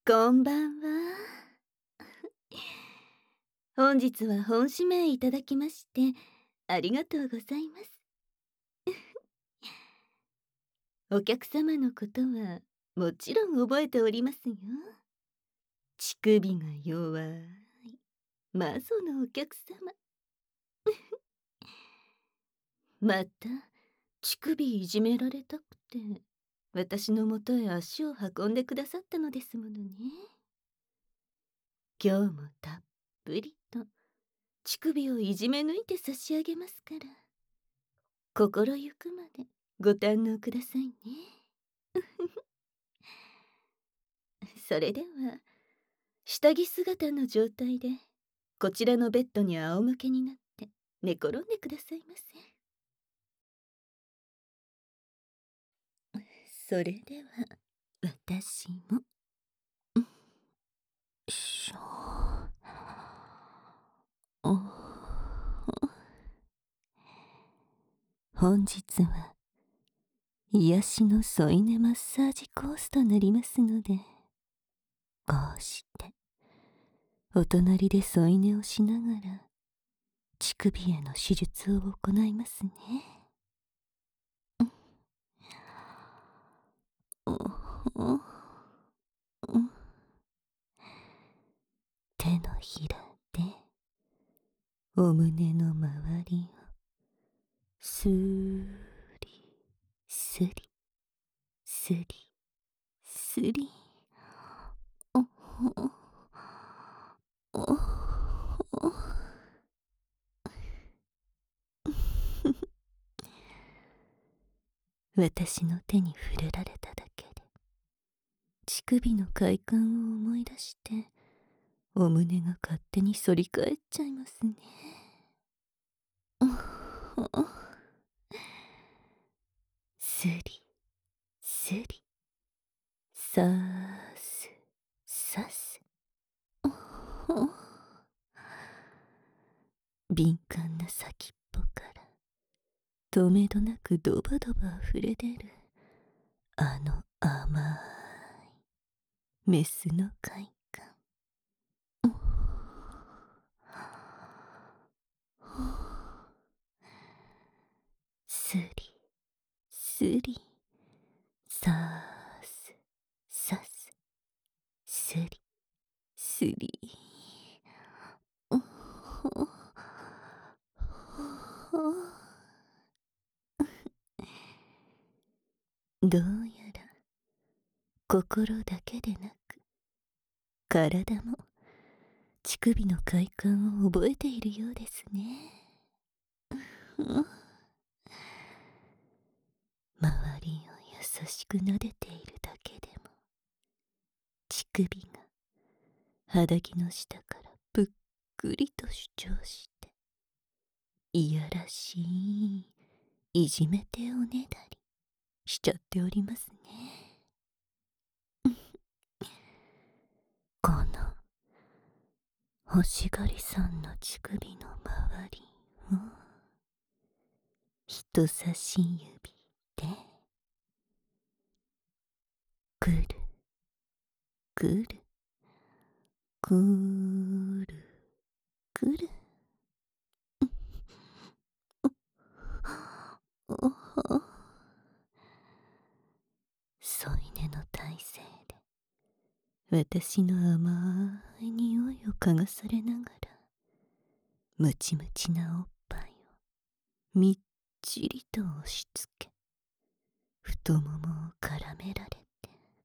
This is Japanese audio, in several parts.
こんばんは。本日は本指名いただきましてありがとうございます。お客様のことはもちろん覚えておりますよ。乳首が弱いマゾのお客様。また乳首いじめられたくて私のもとへ足を運んでくださったのですものね。今日もたっぷりと乳首をいじめ抜いて差し上げますから、心ゆくまでご堪能くださいね。それでは下着姿の状態でこちらのベッドに仰向けになって寝転んでくださいませ。それでは私もしょお本日は癒しの添い寝マッサージコースとなりますので、こうしてお隣で添い寝をしながら乳首への手術を行いますね。おおお手のひらでお胸の周りをスーリスリスリスリ、おおおお私の手に触れられただけで乳首の快感を思い出してお胸が勝手に反り返っちゃいますね。おおスリスリさーすさす、おお敏感な先っぽからとめどなくドバドバ溢れ出るあの甘いメスの快感。スリスリさーすさすスリスリ、おほほ、どうやら心だけでなく体も乳首の快感を覚えているようですね。周りを優しく撫でているだけでも乳首が肌着の下からぷっくりと主張していやらしいいじめ手をねだりしちゃっておりますね。この欲しがりさんの乳首の周りを人差し指でぐるぐるぐるぐる、おほ、添い寝の体勢で私の甘い匂いを嗅がされながらムチムチなおっぱいをみっちりと押し付け太ももを絡められて、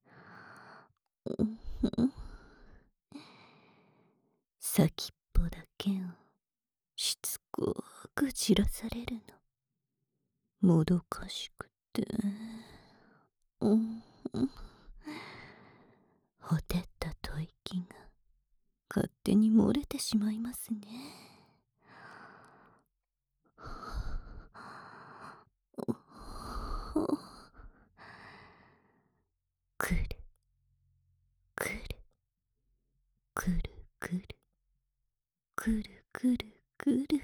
先っぽだけをしつこくじらされるのもどかしくて、ほてった吐息が勝手に漏れてしまいますね。くるくるくるくるくるくるくる、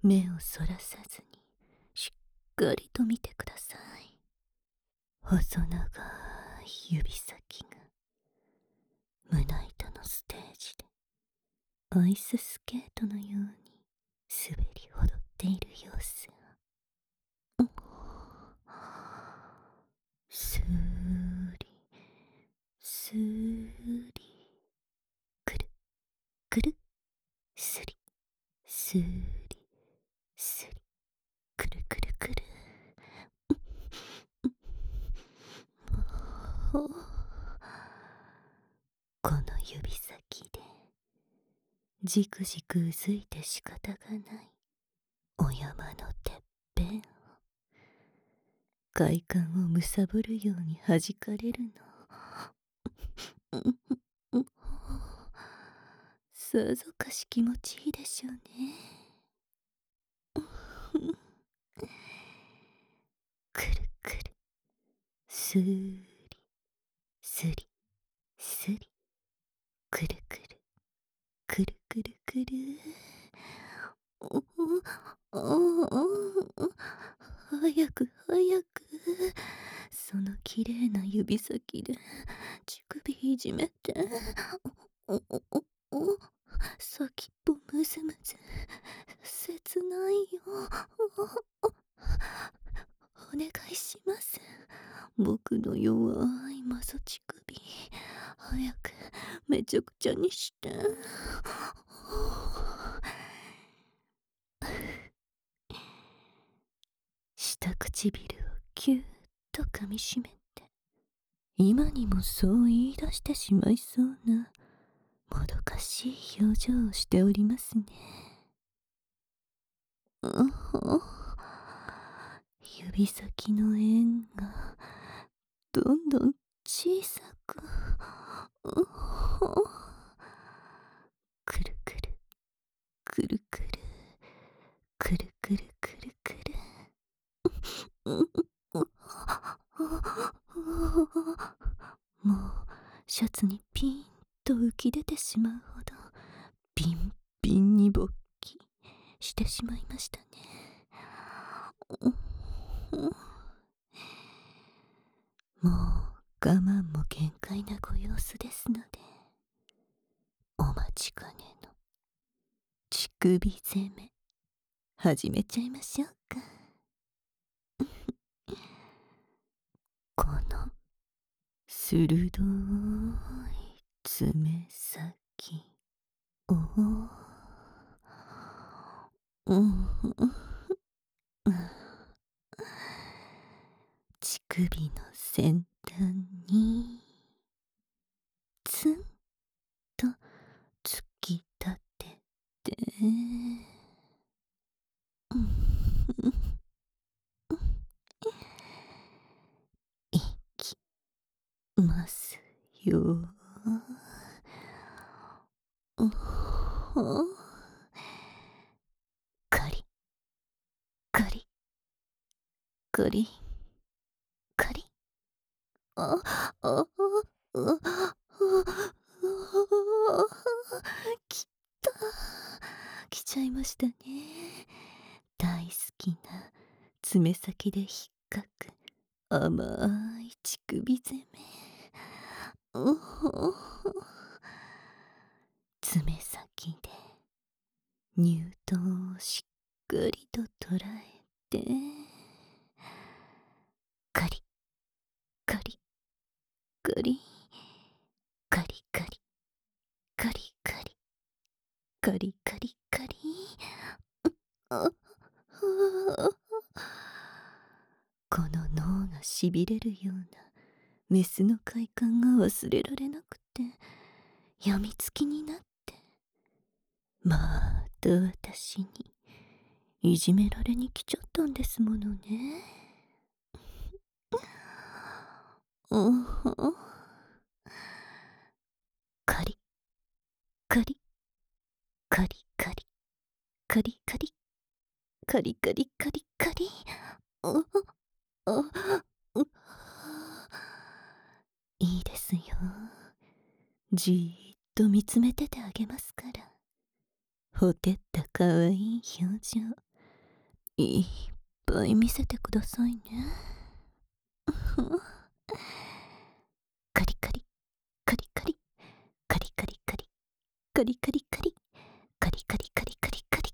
目をそらさずにしっかりと見てください。細長い指先が胸板のステージでアイススケートのように滑り踊っている様子が、スーリスーリ、くるくる、すりすーりすり、くるくるくる。この指先でじくじくうずいて仕方がないお山のてっぺんを快感をむさぼるように弾かれるの。さぞかし気持ちいいでしょうね。くるくる、すーりすりすり、くるくるくるくるくる。早く早く、そのきれいな指先で乳首いじめて。先っぽむずむず、切ないよ。お願いします。僕の弱いマソ乳首、早くめちゃくちゃにして。下唇をキューッと噛みしめて、今にもそう言い出してしまいそうなもどかしい表情をしておりますね。指先の円がどんどん小さく、くるくるくるくるくるくるくるくる。もうシャツにピーンと浮き出てしまうほどビンビンに勃起してしまいましたね。もう我慢も限界なご様子ですので、お待ちかねの乳首攻め始めちゃいましょうか。この鋭い爪先を、乳首の先端にツンと突き立てて、いきますよ。カリカリカリカリ。あ、あ、きた。来ちゃいましたね。大好きな爪先で引っかく甘い乳首攻め。爪先で乳頭をしっかりと捉えて、カリカリカリカリカリカリカリカリカリカリ。この脳がしびれるようなメスの快感が忘れられなくて、やみつきになって、また私にいじめられに来ちゃったんですものね。カリカリカリカリカリカリカリカリカリカリ。いいですよ。じーっと見つめててあげますから。ほてったかわいい表情いっぱい見せてくださいね。カリカリ、カリカリ、カリカリカリ、カリカリカリ、カリカリカリカリカリ。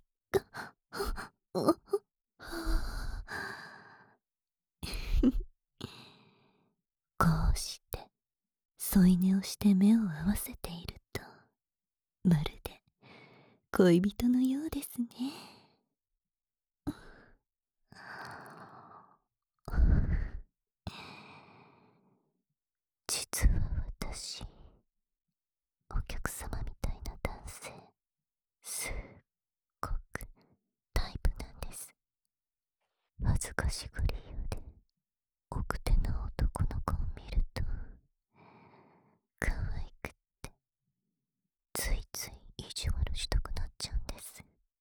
こうして添い寝をして目を合わせていると、まるで恋人のようですね。実は私、お客様みたいな男性、すっごくタイプなんです。恥ずかしがり屋で奥手な男の子を見ると可愛くってついつい意地悪したくなっちゃうんです。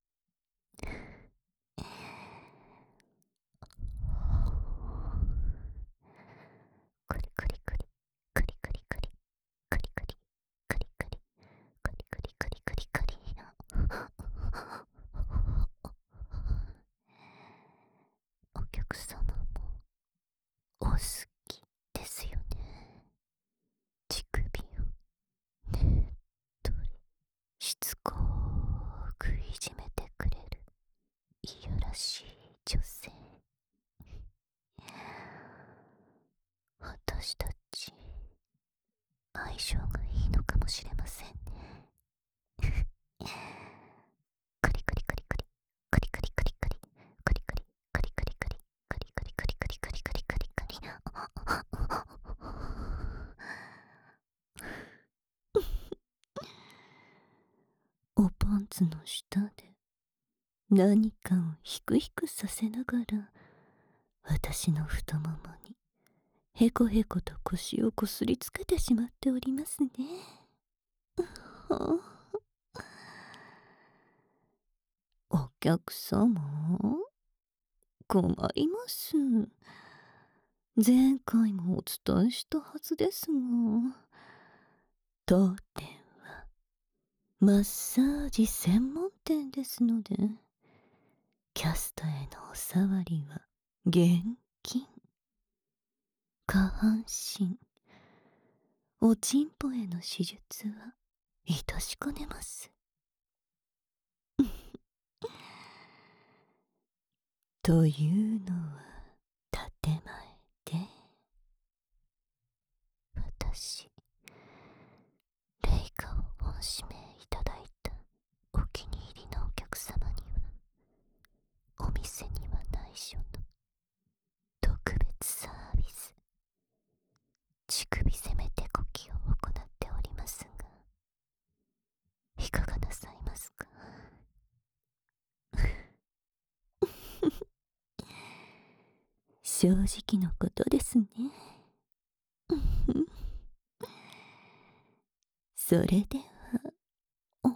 カリカリカリ、カリカリカリ、カリカリカリカリ、カリカリカリカリカリ。お客様もお好きですよね。乳首をねっとりしつこくいじめてくれるいやらしい女性。私たち相性がいいのかもしれませんね。カリカリカリカリ、カリカリカリカリ、カリカリカリカリカリ、カリカリカリカリカリカリカリカリ。おパンツの下で何かをヒクヒクさせながら私の太ももにへこへこと腰をこすりつけてしまっておりますね。お客様、困ります。前回もお伝えしたはずですが、当店はマッサージ専門店ですので、キャストへのお触りは厳禁。下半身、おちんぽへの手術は致しかねます。というのは建前で、私、レイカをご指名いただいたお気に入りのお客様には、お店には内緒の特別サービス、乳首攻め手こきを行っておりますが、いかがなさいますか？正直なことですね。それでは、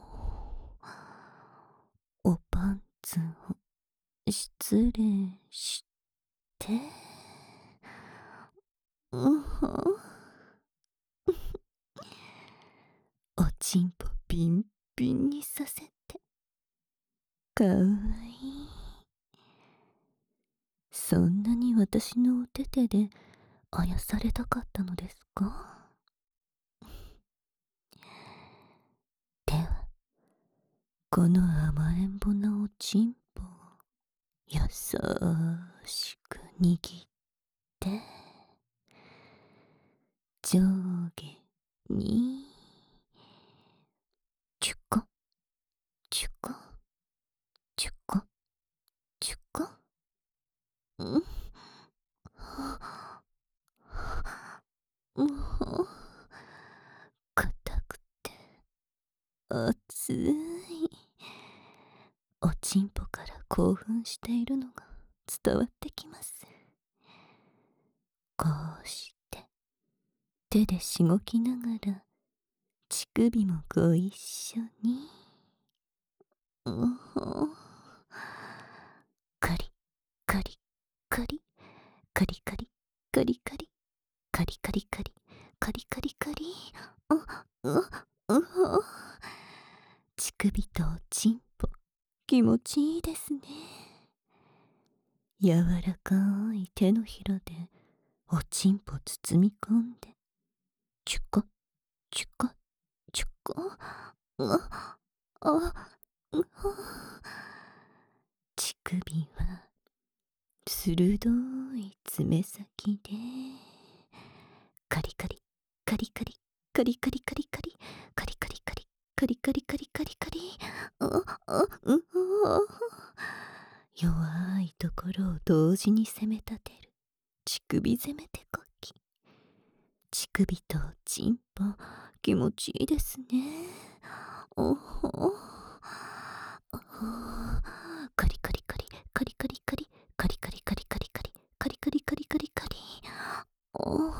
おパンツを失礼して、おちんぽピンピンにさせて、かわいい。そんなに私のお手手であやされたかったのですか？では、この甘えんぼなおちんぽを優しく握って、上下にチュコチュコチュコチュコ、うん、もう硬くて熱いおちんぽから興奮しているのが伝わってきます。こうして手でしごきながら乳首もご一緒に、カリカリカリカリカリカリカリカリカリカリカリカリカリ、乳首とおちんぽ気持ちいいですね。 柔らかい手のひらでおちんぽ包み込んで、チュコチュコチュコ、あ、あ、う乳首は鋭い爪先でカリカリカリカリカリカリカリカリカリカリカリカリカリカリカリカリ、弱いところを同時に攻め立てる乳首攻め手こき。乳首とチンポ気持ちいいですね。おほカリカリカリカリカリカリカリカリカリカリカリカリカリカリカリカリ、お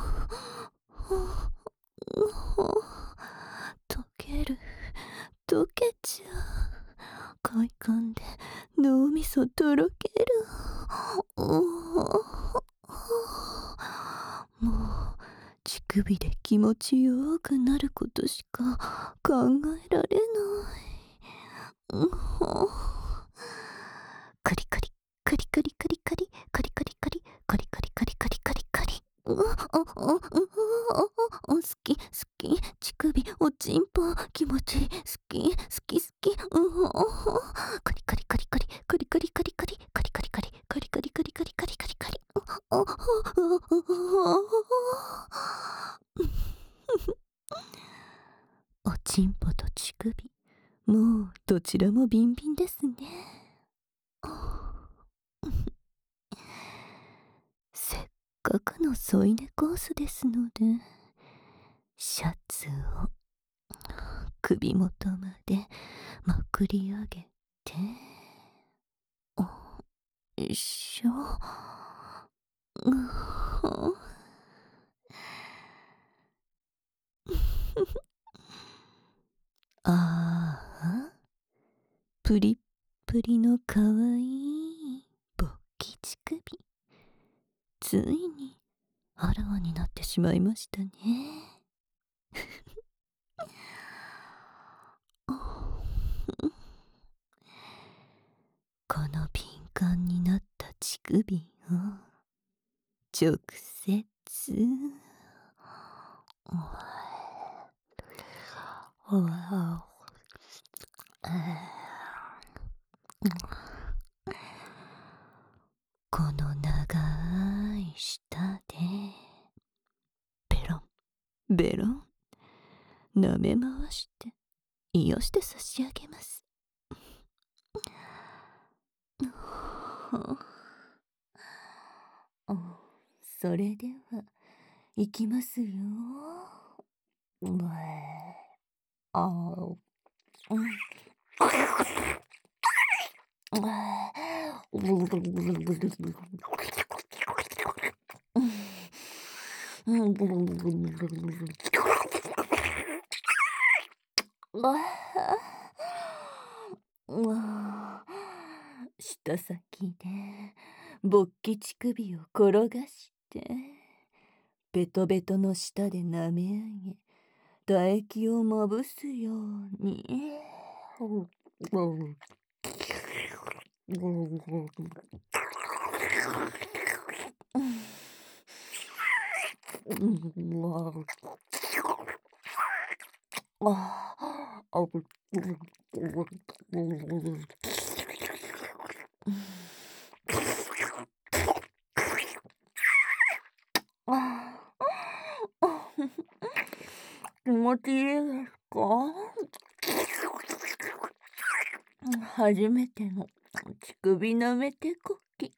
溶ける、溶けちゃう、快感で脳みそとろける。もう乳首で気持ちよくなることしか考えられない。カリカリカリカリカリカリカリカリカリカリカリカリカリカリカリ、好き好き、乳首おちんぽ気持ちいい、好き好き好き、カリカリカリカリカリカリカリカリカリカリカリカリカリカリカリカリカリカリ、おちんぽと乳首、もうどちらもビンビンですね。せっかくの添い寝コースですので、シャツを首元までまくり上げて、よいしょ。ああ、プリップリのかわいい勃起乳首、ついにあらわになってしまいましたね。この敏感になった乳首を直接この長い舌でベロンベロン舐め回して癒して差し上げます。それでは行きますよ。舌先で勃起乳首を転がしてベトベトの舌で舐め上げ唾液をまぶすように気持ちいいですか？初めての乳首舐めてこき。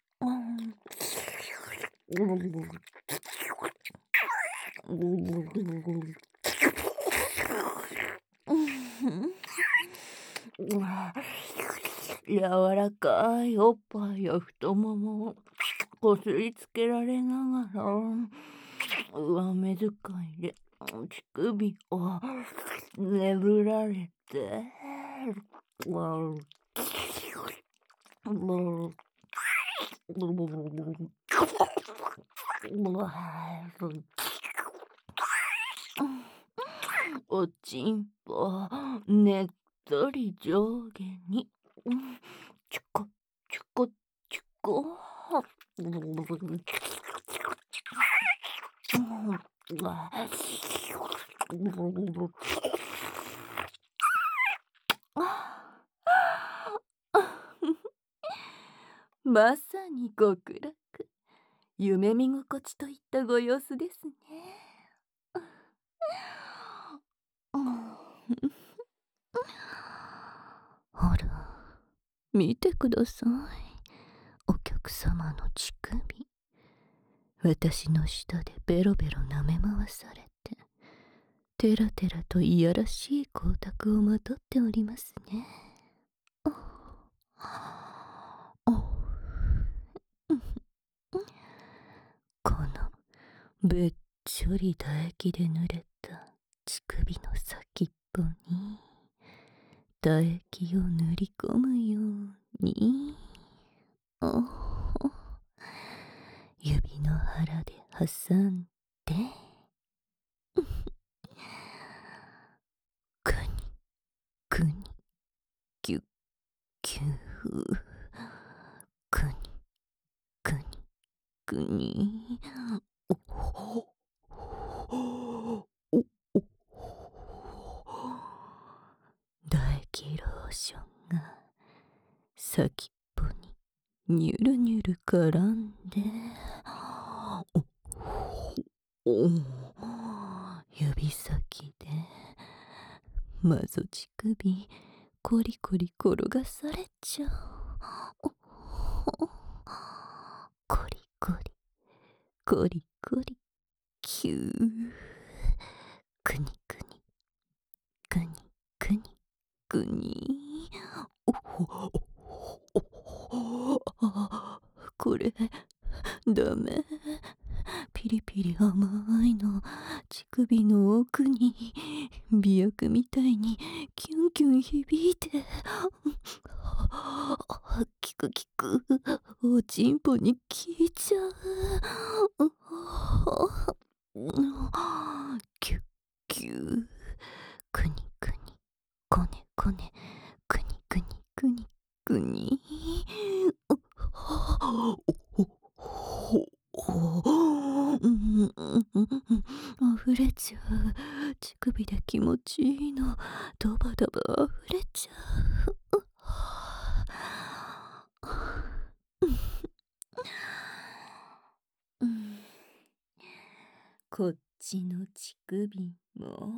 柔らかいおっぱいや太ももをこすりつけられながら上目遣いで乳首を眠られておちんぽねっとり上下にチュコチュコチュコまさに極楽、夢見心地といったご様子ですね。ほら、見てください。お客様の乳首。私の舌でベロベロ舐め回されて、テラテラといやらしい光沢をまとっておりますね。このべっちょり唾液で濡れた乳首の先っぽに唾液を塗り込むように、指の腹で挟んで、くにくにぎゅっぎゅー、くにくにくに、唾液ローションが先っぽにニュルニュル絡んで、指先でまぞ乳首コリコリ転がされちゃう。コリコリコリコリキュー、くにくにくにくにくに、これダメ。ピリピリ甘いの乳首の奥に美薬みたいにキュンキュン響いて、キクキクおちんぽに効いちゃう。キュッキュー、くにくにこねこね、くにくにくにくに、溢れちゃう。乳首で気持ちいいのドバドバ溢れちゃう。こっちの乳首も、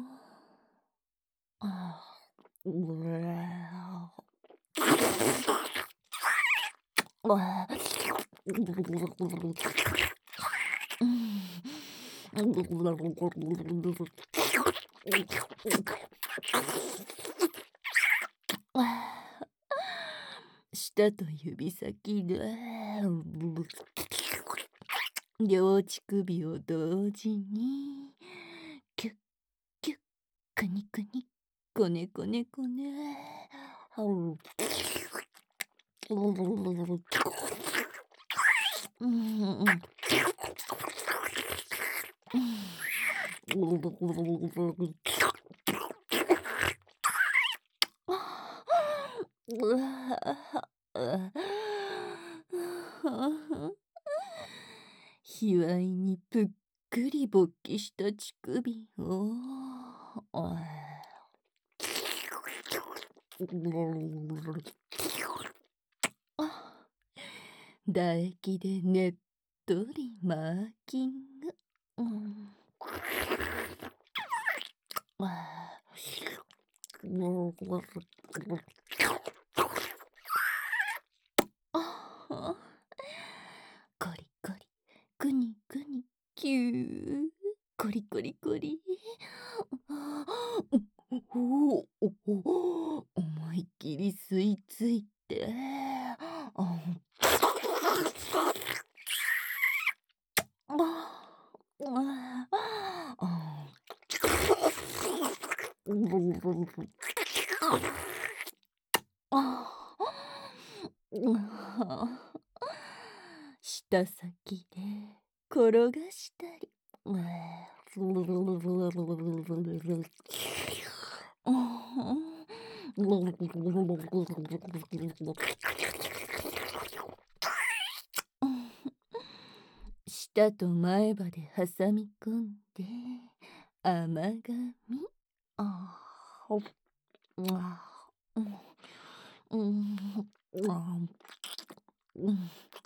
舌と指先で両乳首を同時にキュッキュッ、くにくにこねこねこね、卑猥にぷっくり勃起した乳首を唾液でねっとりマーキング。コリコリくにくにキュー、コリコリコリ、思いっきり吸い付いて、舌先で転がしたり、 舌と前歯で挟み込んで甘噛み。あーほっあーうんうんうん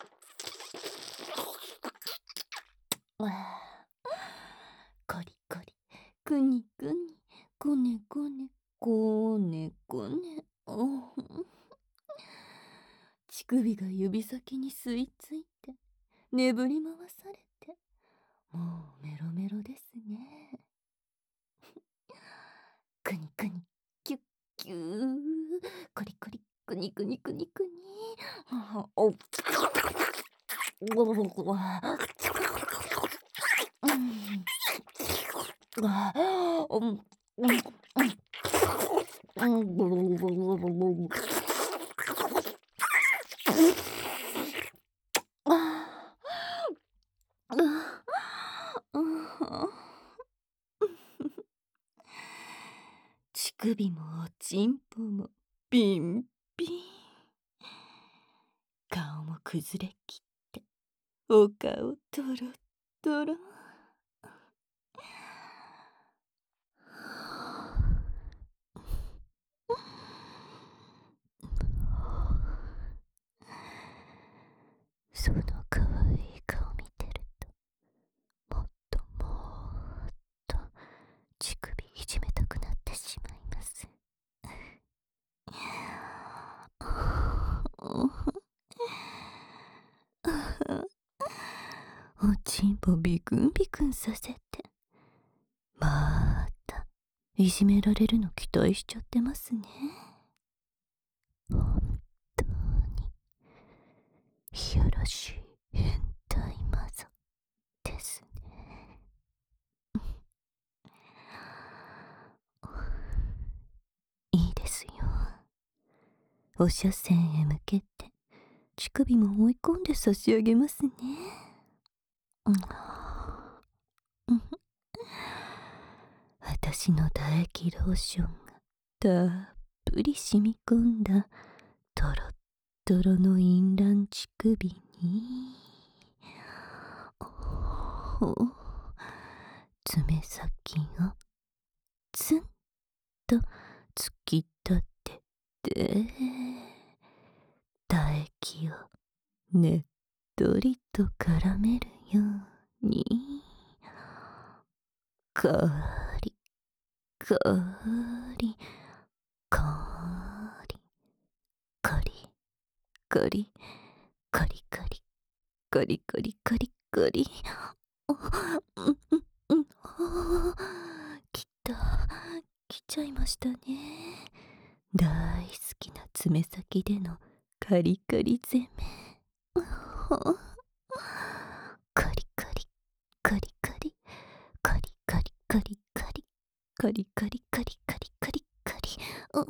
あコリコリくにくにこねこねこねこね乳首が指先に吸い付いて眠り回されて、もうメロメロですね。くにくにキュッキューコリコリくにくにくにくにお乳首もおちんぽもピンピン。顔も崩れきってお顔トロットロ。その可愛い顔見てると、もっともっと乳首いじめたくなってしまいます。おちんぽビクンビクンさせて、またいじめられるの期待しちゃってますね。本当にいやらしい変態マゾですね。いいですよ。お車線へ向けて乳首も追い込んで差し上げますね。私の唾液ローションがたっぷり染み込んだトロットロの淫乱乳首に爪先をツンと突き立てて唾液をねっとりと絡めるようにカリカリカリカリカリカリカリカリカリカリカリ来ちゃいましたね。大好きな爪先でのカリカリ攻め。カリカリカリカリカリカリカリカリカリカリカリカリカリカリ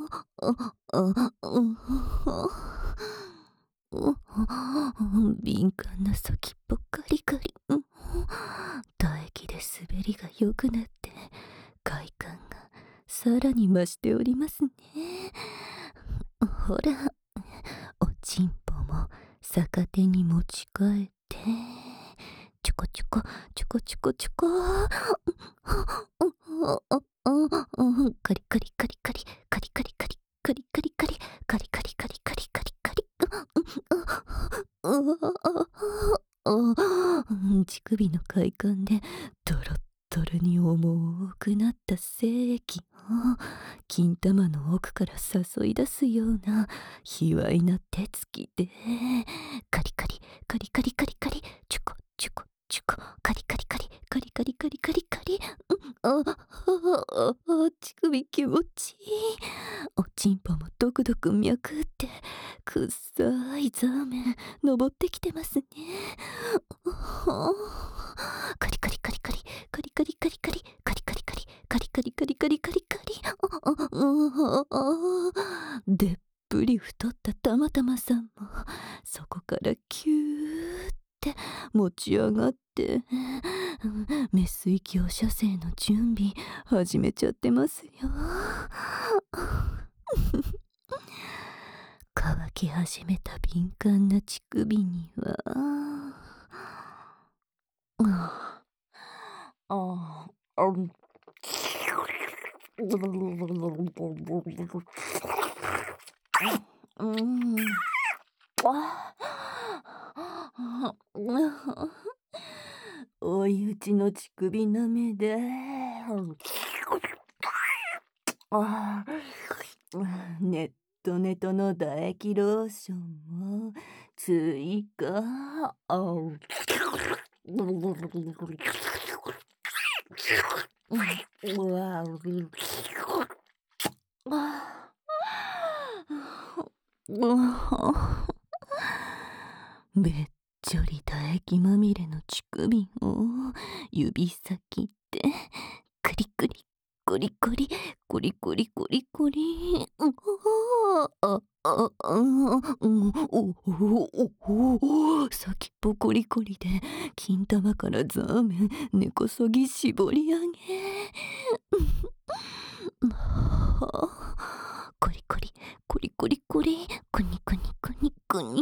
敏感な先っぽカリカリ。唾液で滑りが良くなって快感がさらに増しておりますね。ほら、おちんぽも逆手に持ち替えてちょこちょこちょこちょこちょこカリカリカリカリカリカリカリカリカリカリカリカリカリカリカリカリ乳首の快感でドロッドロに重くなった精液を金玉の奥から誘い出すような卑猥な手つきでカリカリカリカリカリカリチュコチュコチュコカリカリカリカリカリカリカリカリ乳首気持ちいい。おちんぽもドクドク脈ってくっさいザーメン登ってきてますね。カリカリカリカリカリカリカリカリカリカリカリカリカリカリカリカリカリでっぷり太ったたまたまさんもそこからキューって持ち上がってメス息を射精の準備始めちゃってますよ。乾き始めた敏感な乳首には追い打ちの乳首なめでネットネトの唾液ローションも追加べっちょり唾液まみれの乳首を指先でクリクリコリコリコリコリコリコリ先っぽコリコリで金玉からザーメン根こそぎ絞り上げコリコリコリコリコリクニクニクニクニ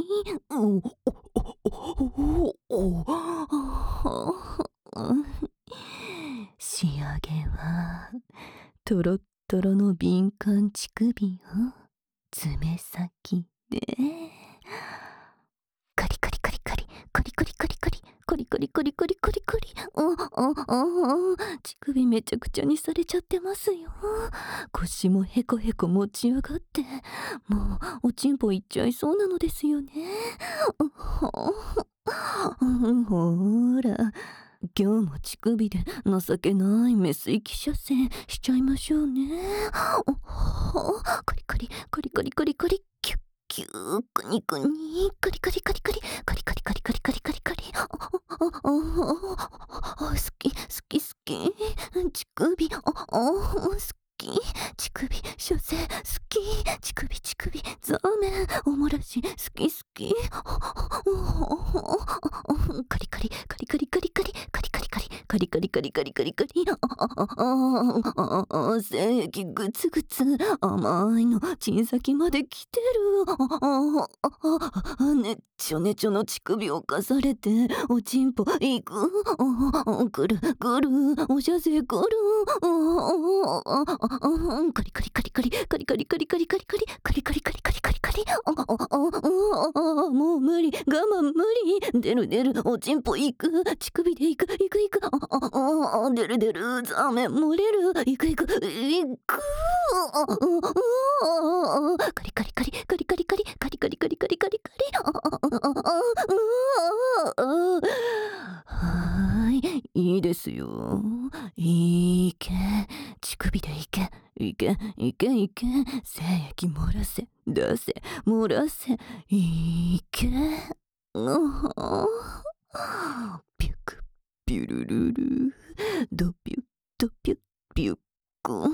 仕上げはトロットロの敏感乳首を爪先でカリカリカリカリカリカリカリカリコリコリコリコリコリコリ乳首めちゃくちゃにされちゃってますよ。腰もヘコヘコ持ち上がってもうおちんぽいっちゃいそうなのですよね。ほら今日も乳首で情けないメス息射精しちゃいましょうね。コリコリコリコリコリコリキュッキュークニクニカリカリカリカリカリカリカリカリカリカリカリ好き好き好き乳首好き乳首射精好き乳首乳首ザーメンおもらし好き好きカリカリカリカリカリカリカリカリカリカリカリカリカリカリカリ精液グツグツ甘いのチン先まで来てるねっちょねちょの乳首をかされておちんぽいくぐるぐるおしゃせぐるカリカリカリカリカリカリカリカリカリカリカリカリカリカリカリカリカリもう無理我慢無理出る出るおちんぽいく乳首でいくいくいく出る出るザーメン漏れるいくいくいくカリカリカリカリカリカリカリカリカリカリカリカリいいですよいけ乳首でいけいけいけいけ精液漏らせ出せ漏らせいけピュクピュルルルドピュッドピュッピュック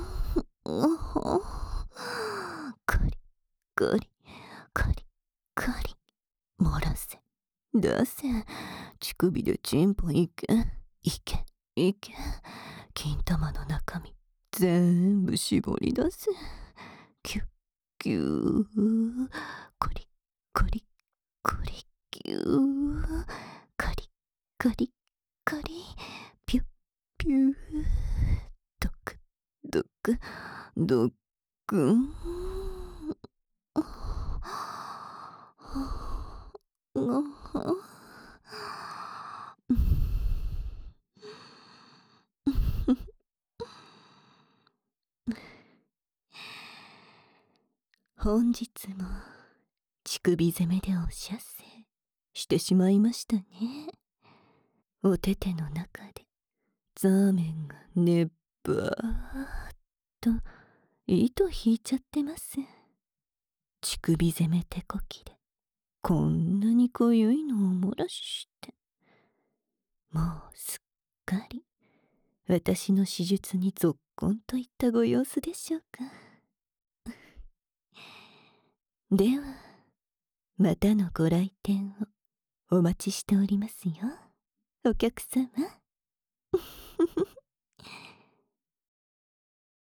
カリカリカリカリ漏らせ出せ乳首でチンポいけいけいけ金玉の中身全部絞り出せキュッキューコリコリコリキューカリカリカリピュッピュードクドクドク本日も乳首攻めでお射精してしまいましたね。お手手の中でザーメンがねっばーっと糸引いちゃってます。乳首攻め手こきでこんなに濃ゆいのをお漏らししてもうすっかり私の手術にぞっこんといったご様子でしょうか。ではまたのご来店をお待ちしておりますよお客様。